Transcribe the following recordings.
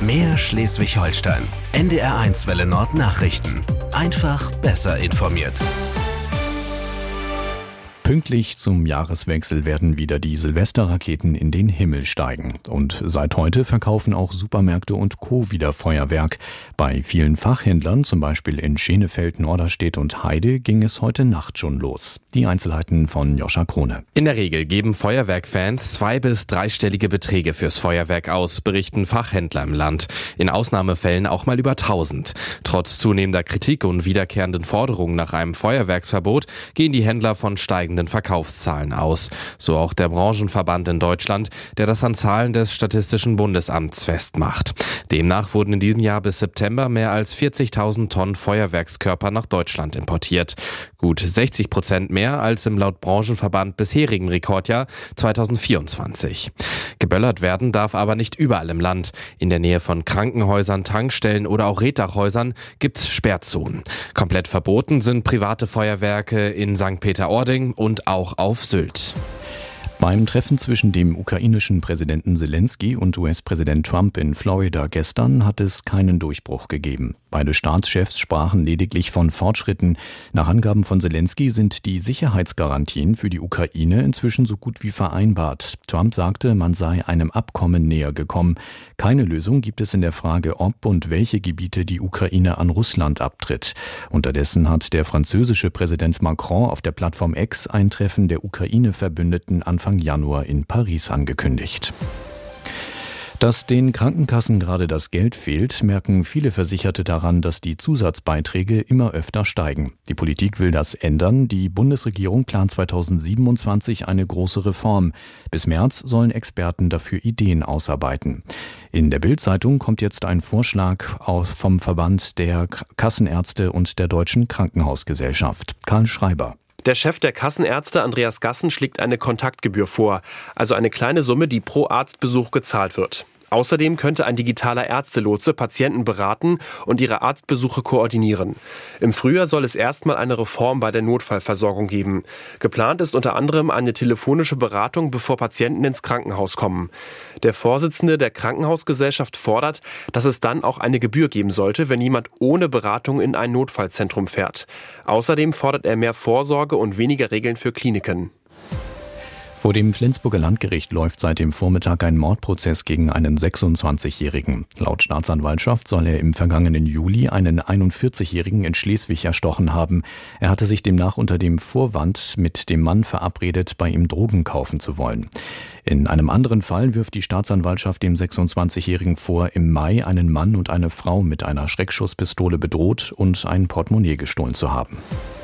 Mehr Schleswig-Holstein. NDR1 Welle Nord Nachrichten. Einfach besser informiert. Pünktlich zum Jahreswechsel werden wieder die Silvesterraketen in den Himmel steigen. Und seit heute verkaufen auch Supermärkte und Co. wieder Feuerwerk. Bei vielen Fachhändlern, zum Beispiel in Schenefeld, Norderstedt und Heide, ging es heute Nacht schon los. Die Einzelheiten von Joscha Krone. In der Regel geben Feuerwerkfans 2- bis 3-stellige Beträge fürs Feuerwerk aus, berichten Fachhändler im Land. In Ausnahmefällen auch mal über 1000. Trotz zunehmender Kritik und wiederkehrenden Forderungen nach einem Feuerwerksverbot gehen die Händler von steigenden Verkaufszahlen aus. So auch der Branchenverband in Deutschland, der das an Zahlen des Statistischen Bundesamts festmacht. Demnach wurden in diesem Jahr bis September mehr als 40.000 Tonnen Feuerwerkskörper nach Deutschland importiert. Gut 60% mehr als im laut Branchenverband bisherigen Rekordjahr 2024. Geböllert werden darf aber nicht überall im Land. In der Nähe von Krankenhäusern, Tankstellen oder auch Reetdachhäusern gibt's Sperrzonen. Komplett verboten sind private Feuerwerke in St. Peter-Ording und auch auf Sylt. Beim Treffen zwischen dem ukrainischen Präsidenten Zelensky und US-Präsident Trump in Florida gestern hat es keinen Durchbruch gegeben. Beide Staatschefs sprachen lediglich von Fortschritten. Nach Angaben von Zelensky sind die Sicherheitsgarantien für die Ukraine inzwischen so gut wie vereinbart. Trump sagte, man sei einem Abkommen näher gekommen. Keine Lösung gibt es in der Frage, ob und welche Gebiete die Ukraine an Russland abtritt. Unterdessen hat der französische Präsident Macron auf der Plattform X ein Treffen der Ukraine-Verbündeten Anfang Januar in Paris angekündigt. Dass den Krankenkassen gerade das Geld fehlt, merken viele Versicherte daran, dass die Zusatzbeiträge immer öfter steigen. Die Politik will das ändern. Die Bundesregierung plant 2027 eine große Reform. Bis März sollen Experten dafür Ideen ausarbeiten. In der Bild-Zeitung kommt jetzt ein Vorschlag vom Verband der Kassenärzte und der Deutschen Krankenhausgesellschaft. Karl Schreiber. Der Chef der Kassenärzte, Andreas Gassen, schlägt eine Kontaktgebühr vor, also eine kleine Summe, die pro Arztbesuch gezahlt wird. Außerdem könnte ein digitaler Ärztelotse Patienten beraten und ihre Arztbesuche koordinieren. Im Frühjahr soll es erstmal eine Reform bei der Notfallversorgung geben. Geplant ist unter anderem eine telefonische Beratung, bevor Patienten ins Krankenhaus kommen. Der Vorsitzende der Krankenhausgesellschaft fordert, dass es dann auch eine Gebühr geben sollte, wenn jemand ohne Beratung in ein Notfallzentrum fährt. Außerdem fordert er mehr Vorsorge und weniger Regeln für Kliniken. Vor dem Flensburger Landgericht läuft seit dem Vormittag ein Mordprozess gegen einen 26-Jährigen. Laut Staatsanwaltschaft soll er im vergangenen Juli einen 41-Jährigen in Schleswig erstochen haben. Er hatte sich demnach unter dem Vorwand mit dem Mann verabredet, bei ihm Drogen kaufen zu wollen. In einem anderen Fall wirft die Staatsanwaltschaft dem 26-Jährigen vor, im Mai einen Mann und eine Frau mit einer Schreckschusspistole bedroht und ein Portemonnaie gestohlen zu haben.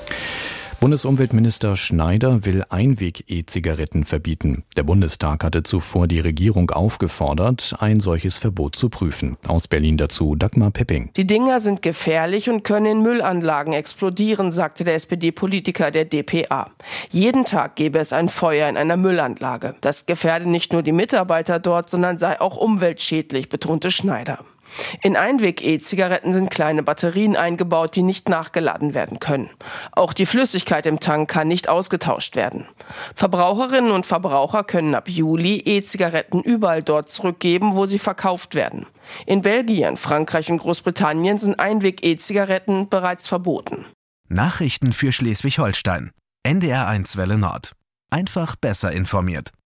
Bundesumweltminister Schneider will Einweg-E-Zigaretten verbieten. Der Bundestag hatte zuvor die Regierung aufgefordert, ein solches Verbot zu prüfen. Aus Berlin dazu Dagmar Pepping. Die Dinger sind gefährlich und können in Müllanlagen explodieren, sagte der SPD-Politiker der dpa. Jeden Tag gäbe es ein Feuer in einer Müllanlage. Das gefährde nicht nur die Mitarbeiter dort, sondern sei auch umweltschädlich, betonte Schneider. In Einweg-E-Zigaretten sind kleine Batterien eingebaut, die nicht nachgeladen werden können. Auch die Flüssigkeit im Tank kann nicht ausgetauscht werden. Verbraucherinnen und Verbraucher können ab Juli E-Zigaretten überall dort zurückgeben, wo sie verkauft werden. In Belgien, Frankreich und Großbritannien sind Einweg-E-Zigaretten bereits verboten. Nachrichten für Schleswig-Holstein. NDR1 Welle Nord. Einfach besser informiert.